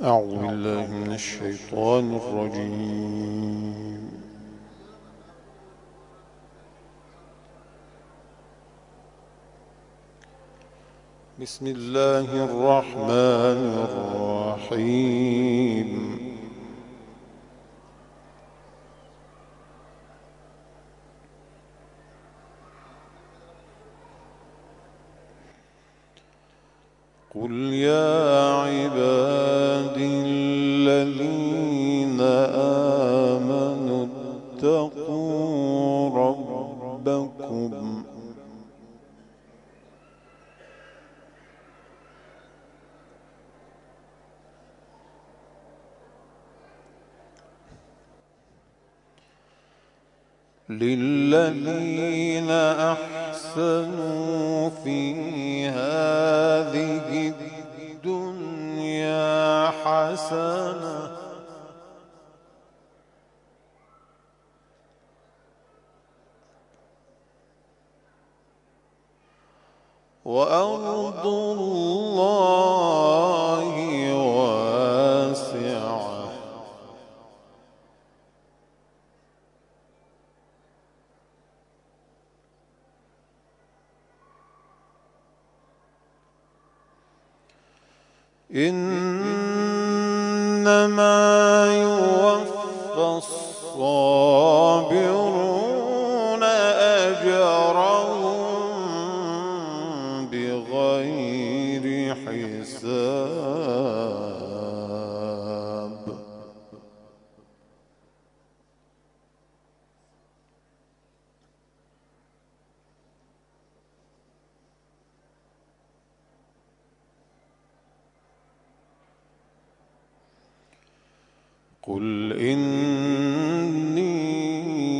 أعوذ بالله من الشيطان الرجيم. بسم الله الرحمن الرحيم. قل يا عبادي الذين آمنوا اتقوا ربكم للذين أحسنوا في هذه الدنيا حسنة وأرض الله واسعة إنما يوفى الصابرون أجرهم بغير حساب. قل إني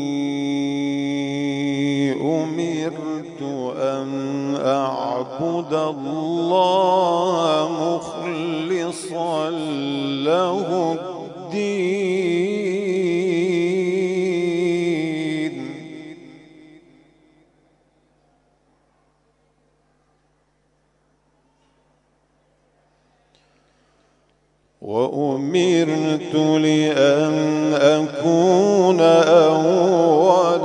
أمرت أن أعبد الله مخلصا له الدين وأمرت لأن أكون أول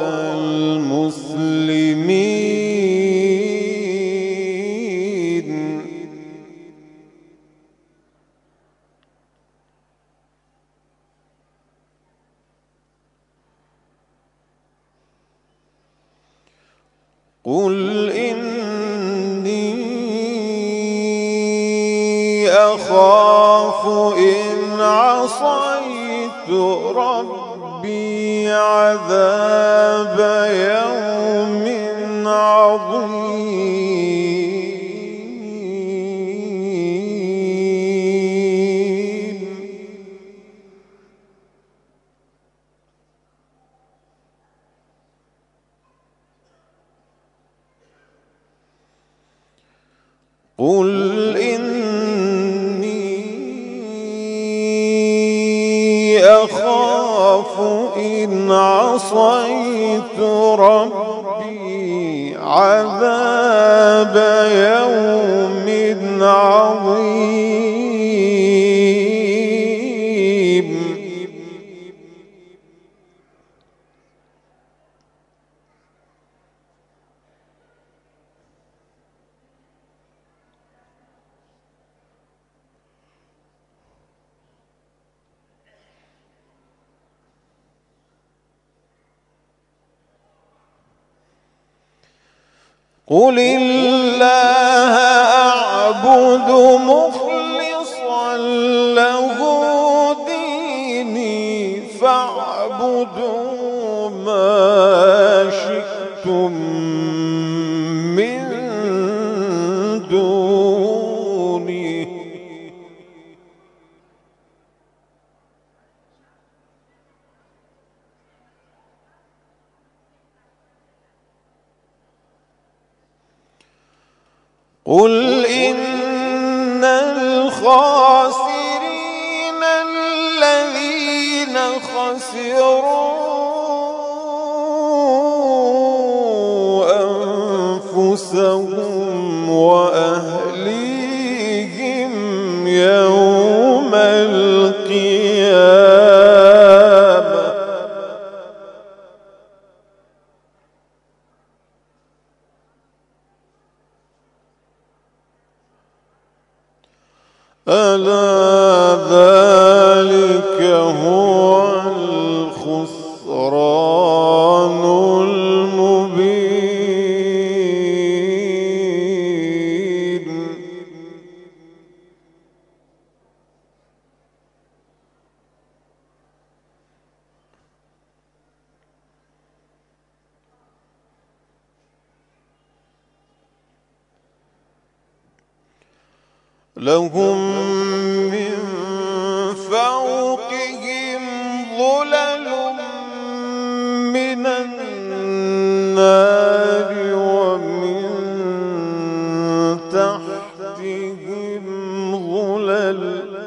المسلمين. قل إني أخاف إن عصيت ربي عذاب يوم عظيم. قل أخاف إن عصيت ربي عذاب يوم عظيم. قل الله أعبد مخلصا له ديني فاعبدوا ما شئتم من دوني. قل إن الخاسرين الذين خسروا أنفسهم وأهليهم يوم القيامة ألا ذلك هو الخسران المبين لهم من فوقهم ظلل من النار ومن تحتهم ظلل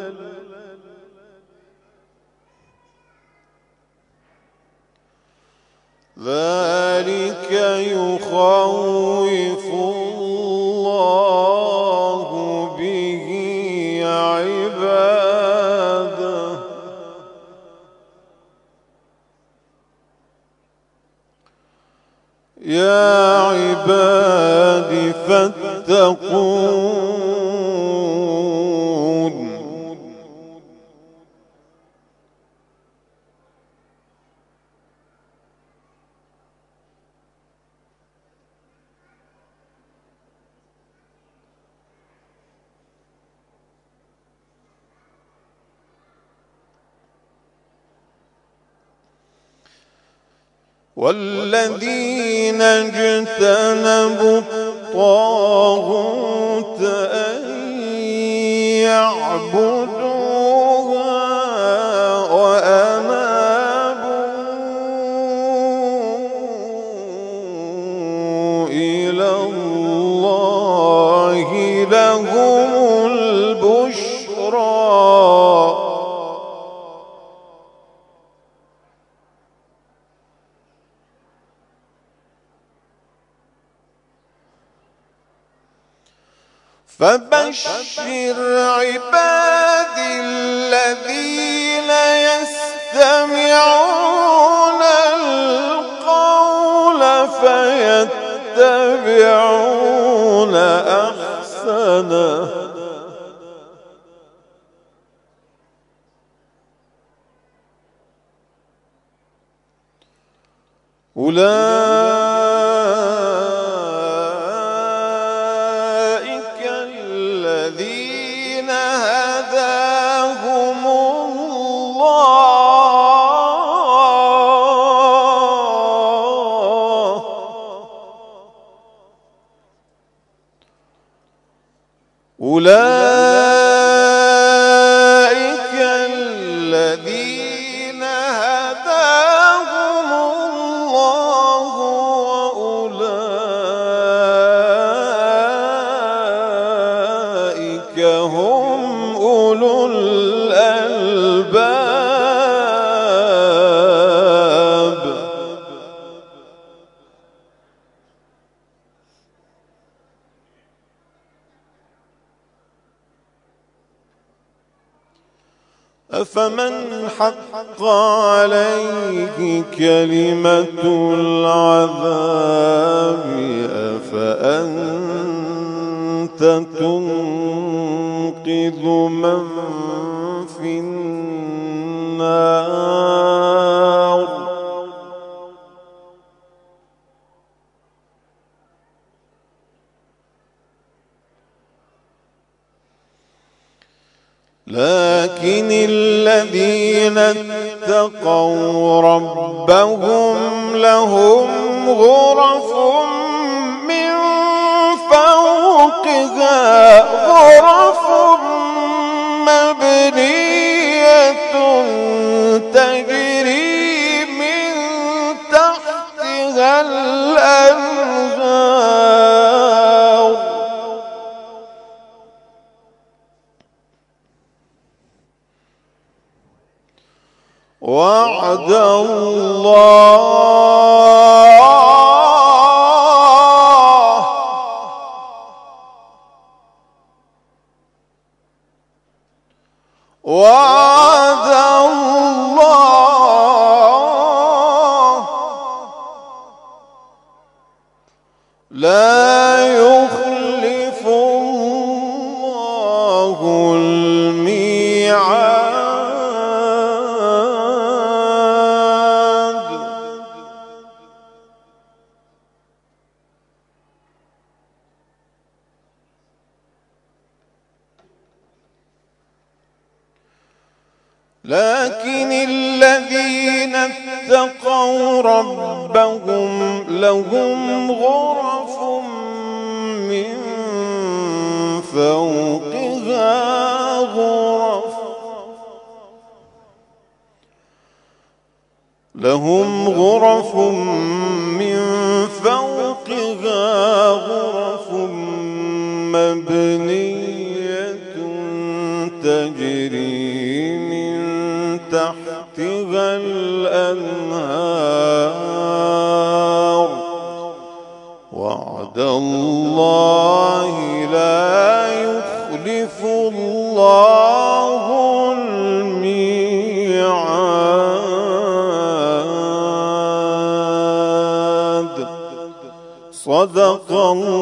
ذلك يخوف الله به عباده يا عباد فاتقون والذين اجتنبوا الطاغوت أن يعبدوها وأنابوا إلى الله لهم البشرى فبشر عبادي الذين يستمعون القول فيتبعون أحسنه أولئك الذين هداهم الله أولئك الذين هداهم الله وأولئك هم أولو الألباب أفمن حق عليه كلمة العذاب أفأنت تنقذ من في النار لكن الذين اتقوا ربهم لهم غرف من فوقها غرف مبنية تجري من تحتها الأنهار وعد الله وعد وعد الله لا يخلف الله الميعاد. لكن الذين اتقوا ربهم لهم غرف من فوقها غرف مبنية تجري من تحتها الأنهار وعد الله لا يخلف الله الميعاد. صدق الله